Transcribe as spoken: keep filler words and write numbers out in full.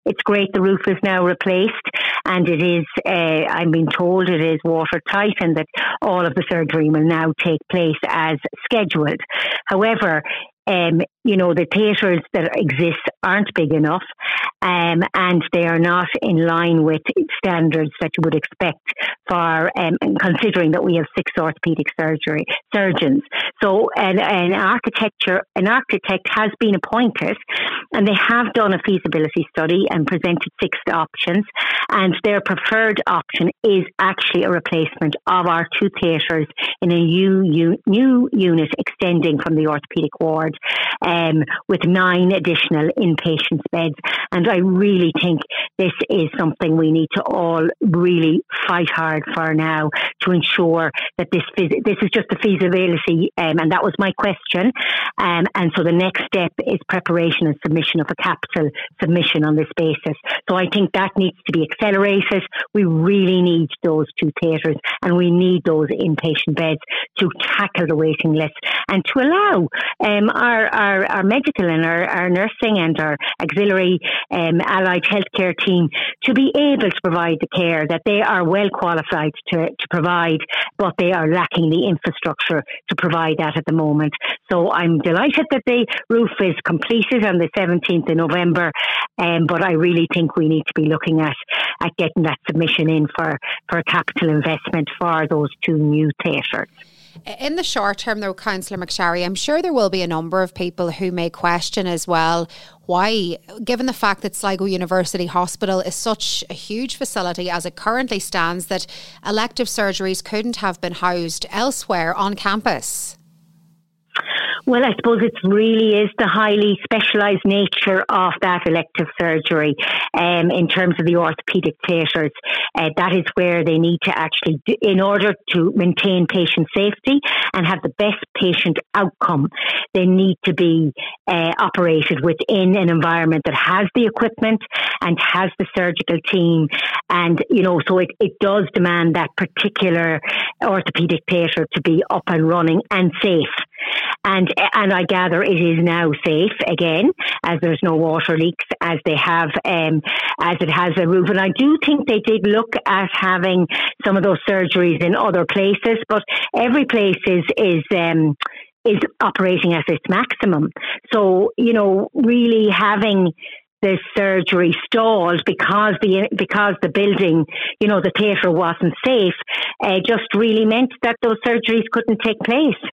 it's great the roof is now replaced, and it is, uh, I'm being told it is watertight, and that all of the surgery will now take place as scheduled. However, Um, you know, the theatres that exist aren't big enough, um, and they are not in line with standards that you would expect for, um, considering that we have six orthopaedic surgery surgeons. So an, an architecture, an architect has been appointed, and they have done a feasibility study and presented six options, and their preferred option is actually a replacement of our two theatres in a new, new unit extending from the orthopaedic ward, um, with nine additional inpatient beds. And I really think this is something we need to all really fight hard for now, to ensure that this this is just a feasibility, um, and that was my question. Um, and so the next step is preparation and submission of a capital submission on this basis. So I think that needs to be accelerated. We really need those two theatres, and we need those inpatient beds to tackle the waiting list, and to allow um, our, our, our medical and our, our nursing and our auxiliary um, allied healthcare team to be able to provide the care that they are well qualified to, to provide, but they are lacking the infrastructure to provide that at the moment. So I'm delighted that the roof is completed on the seventeenth of November, um, but I really think we need to be looking at, at getting that submission in for, for a capital investment for those two new theatres. In the short term, though, Councillor McSharry, I'm sure there will be a number of people who may question as well why, given the fact that Sligo University Hospital is such a huge facility as it currently stands, that elective surgeries couldn't have been housed elsewhere on campus. Well, I suppose it really is the highly specialised nature of that elective surgery, um, in terms of the orthopaedic theatres. Uh, that is where they need to actually, do, in order to maintain patient safety and have the best patient outcome, they need to be uh, operated within an environment that has the equipment and has the surgical team. And, you know, so it, it does demand that particular orthopaedic theatre to be up and running and safe. And and I gather it is now safe again, as there's no water leaks, as they have, um, as it has a roof. And I do think they did look at having some of those surgeries in other places, but every place is is um, is operating at its maximum. So, you know, really having the surgery stalled because the because the building, you know, the theatre wasn't safe, uh, just really meant that those surgeries couldn't take place.